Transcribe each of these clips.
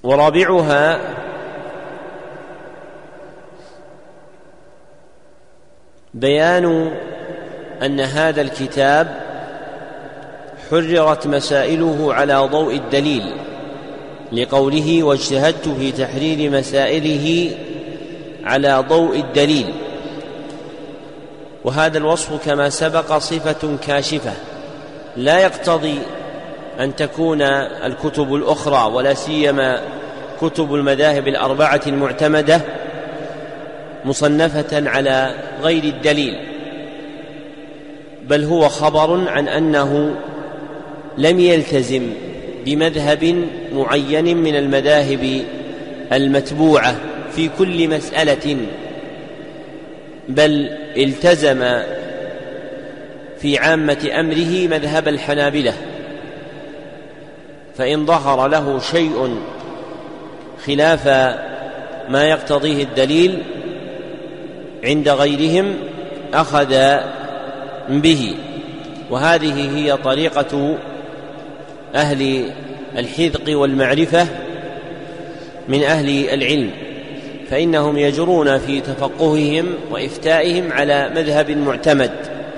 ورابعها بيان أن هذا الكتاب حررت مسائله على ضوء الدليل، لقوله واجتهدت في تحرير مسائله على ضوء الدليل. وهذا الوصف كما سبق صفة كاشفة لا يقتضي أن تكون الكتب الأخرى ولا سيما كتب المذاهب الأربعة المعتمدة مصنفة على غير الدليل، بل هو خبر عن أنه لم يلتزم بمذهب معين من المذاهب المتبوعة في كل مسألة، بل التزم في عامة أمره مذهب الحنابلة، فإن ظهر له شيء خلاف ما يقتضيه الدليل عند غيرهم أخذ به. وهذه هي طريقة أهل الحذق والمعرفة من أهل العلم، فإنهم يجرون في تفقههم وإفتائهم على مذهب معتمد،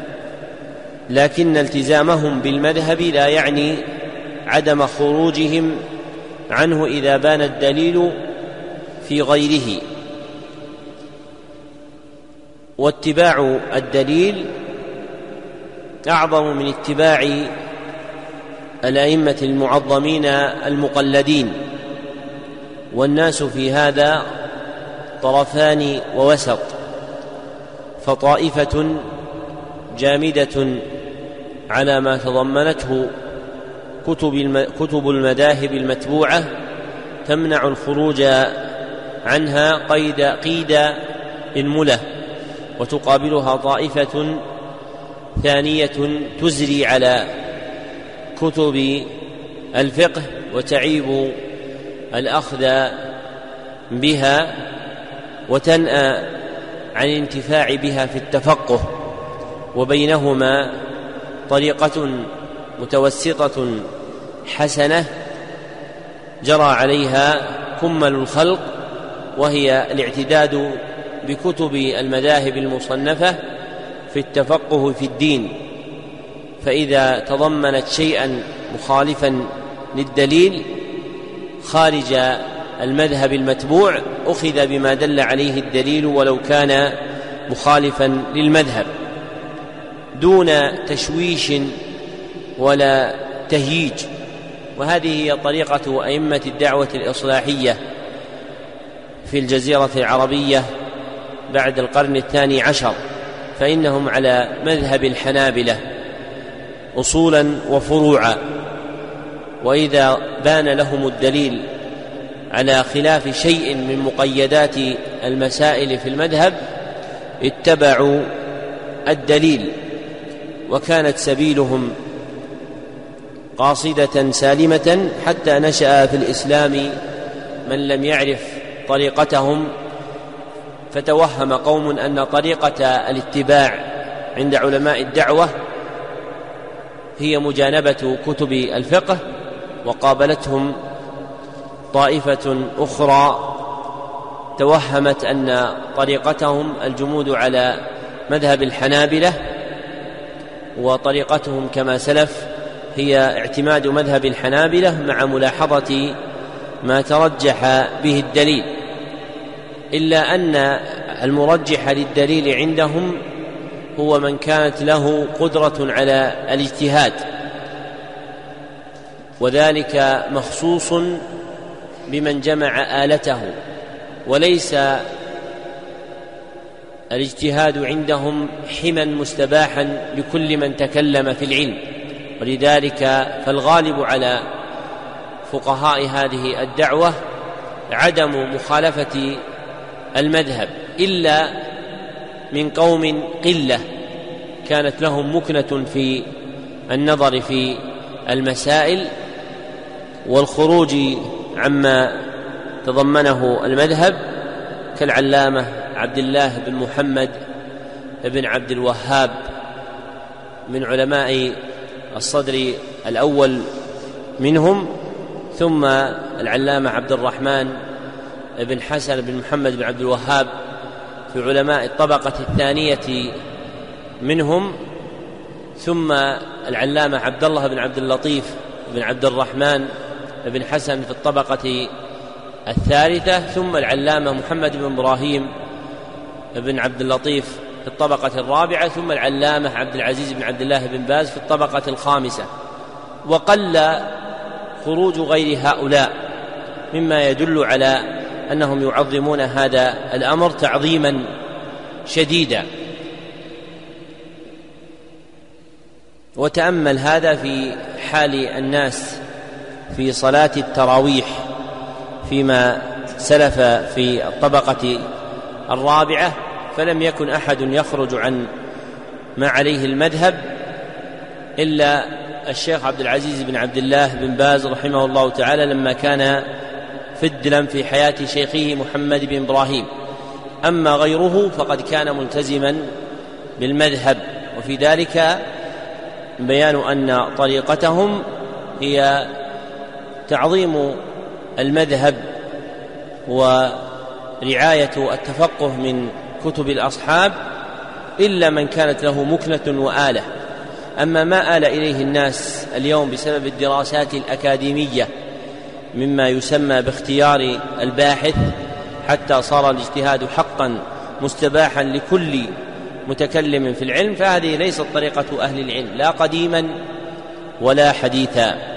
لكن التزامهم بالمذهب لا يعني عدم خروجهم عنه إذا بان الدليل في غيره. واتباع الدليل أعظم من اتباع الأئمة المعظمين المقلدين، والناس في هذا طرفان ووسط، فطائفة جامدة على ما تضمنته كتب المذاهب المتبوعة تمنع الخروج عنها قيد الملة، وتقابلها طائفة ثانية تزري على كتب الفقه وتعيب الأخذ بها وتنأى عن الانتفاع بها في التفقه، وبينهما طريقة متوسطة حسنة جرى عليها كمل الخلق، وهي الاعتداد بكتب المذاهب المصنفة في التفقه في الدين، فإذا تضمنت شيئا مخالفا للدليل خارج المذهب المتبوع أخذ بما دل عليه الدليل ولو كان مخالفا للمذهب، دون تشويش ولا تهييج. وهذه هي طريقة أئمة الدعوة الإصلاحية في الجزيرة العربية بعد القرن 12، فإنهم على مذهب الحنابلة أصولا وفروعا، وإذا بان لهم الدليل على خلاف شيء من مقيدات المسائل في المذهب اتبعوا الدليل، وكانت سبيلهم قاصدة سالمة حتى نشأ في الإسلام من لم يعرف طريقتهم، فتوهم قوم أن طريقة الاتباع عند علماء الدعوة هي مجانبة كتب الفقه، وقابلتهم طائفة أخرى توهمت أن طريقتهم الجمود على مذهب الحنابلة، وطريقتهم كما سلف هي اعتماد مذهب الحنابلة مع ملاحظة ما ترجح به الدليل، إلا أن المرجح للدليل عندهم هو من كانت له قدرة على الاجتهاد، وذلك مخصوص بمن جمع آلته، وليس الاجتهاد عندهم حما مستباحا لكل من تكلم في العلم. ولذلك فالغالب على فقهاء هذه الدعوة عدم مخالفة المذهب، إلا من قوم قلة كانت لهم مكنة في النظر في المسائل والخروج عما تضمنه المذهب، كالعلامة عبد الله بن محمد بن عبد الوهاب من علماء الصدر الأول منهم، ثم العلامة عبد الرحمن بن حسن بن محمد بن عبد الوهاب في علماء الطبقة الثانية منهم، ثم العلامة عبد الله بن عبد اللطيف بن عبد الرحمن بن حسن في الطبقة الثالثة، ثم العلامة محمد بن إبراهيم بن عبد اللطيف في الطبقة الرابعة، ثم العلامة عبد العزيز بن عبد الله بن باز في الطبقة الخامسة. وقل خروج غير هؤلاء، مما يدل على أنهم يعظمون هذا الأمر تعظيما شديدا. وتأمل هذا في حال الناس في صلاة التراويح فيما سلف في الطبقة الرابعة، فلم يكن أحد يخرج عن ما عليه المذهب إلا الشيخ عبد العزيز بن عبد الله بن باز رحمه الله تعالى لما كان فدلا في حياة شيخه محمد بن إبراهيم. أما غيره فقد كان ملتزما بالمذهب، وفي ذلك بيان أن طريقتهم هي تعظيم المذهب ورعاية التفقه من كتب الأصحاب، إلا من كانت له مكنة وآلة. أما ما آل إليه الناس اليوم بسبب الدراسات الأكاديمية مما يسمى باختيار الباحث، حتى صار الاجتهاد حقا مستباحا لكل متكلم في العلم، فهذه ليست طريقة أهل العلم لا قديما ولا حديثا.